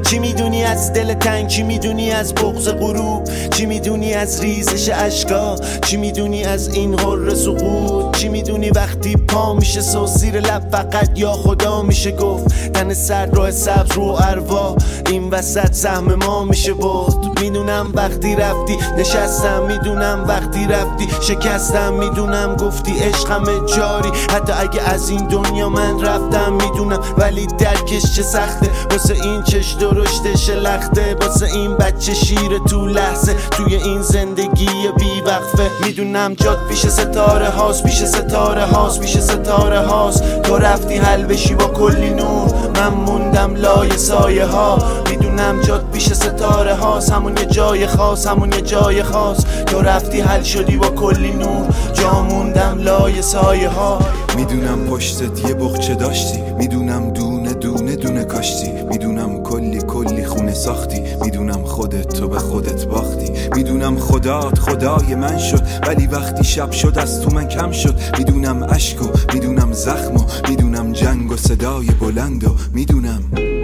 چی میدونی از دل تنگ، چی میدونی از بغض غروب، چی میدونی از ریزش اشکا، چی میدونی از این حر سقوط، چی میدونی وقتی پا میشه سو زیر لب فقط یا خدا میشه گفت، تن سرد راه سبز رو اروا این وسط سهم ما میشه بود. میدونم وقتی رفتی نشستم، میدونم وقتی رفتی شکستم، میدونم گفتی عشقم جاری حتی اگه از این دنیا من رفتم، میدونم ولی درکش چه سخته واسه این چش درشتش لخته، واسه این بچه شیر تو لحظه توی این زندگی بی وقفه. میدونم جات پیش ستاره هاست، پیش ستاره هاست، پیش ستاره هاست. تو رفتی حل بشی با کلی نور، من موندم لای سایه ها. میدونم جات پیش ستاره هاست، همون یه جای خاص، همون یه جای خاص. تو رفتی حل شدی با کلی نور، جا موندم لای سایه ها. میدونم پشتت یه بغچه داشتی، میدونم دونه دونه دونه کاشتی، میدونم کلی کلی خونه ساختی، میدونم خودت تو به خودت باختی، میدونم خدات خدای من شد ولی وقتی شب شد از تو من کم شد، میدونم عشق و میدونم زخم و میدونم جنگ و صدای بلند و میدونی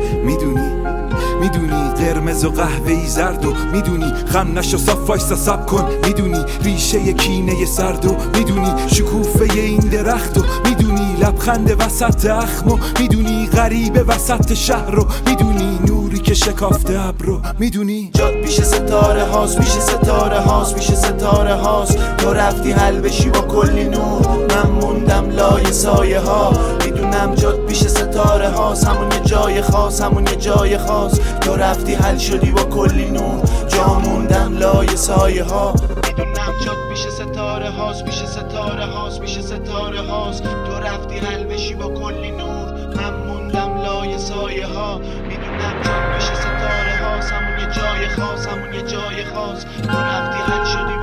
قرمز و قهوه‌ای زرد و میدونی خم نشو صاف وایسا سب کن، میدونی ریشه کینه سرد و میدونی شکوفه این درخت و میدونی لبخند وسط اخم و میدونی غریب وسط شهر و میدونی نوری که شکافته ابرو، میدونی جات پیش ستاره هاست، پیش ستاره هاست، پیش ستاره هاست. تو رفتی حل بشی با کلی نور، من موندم لای سایه ها. میدونم جات پیش ستاره هاست، همون یه جای خاص، همون یه جای خاص. تو رفتی حل شدی با کلی نور، جا موندم لای سایه ها. میدونم جات پیش ستاره هاست، پیش ستاره هاست، پیش ستاره هاست. تو رفتی حل بشی با کلی نور، من موندم لای سایه ها. میدونم جات پیش ستاره هاست، همون یه جای خاص، همون یه جای خاص. تو رفتی حل شدی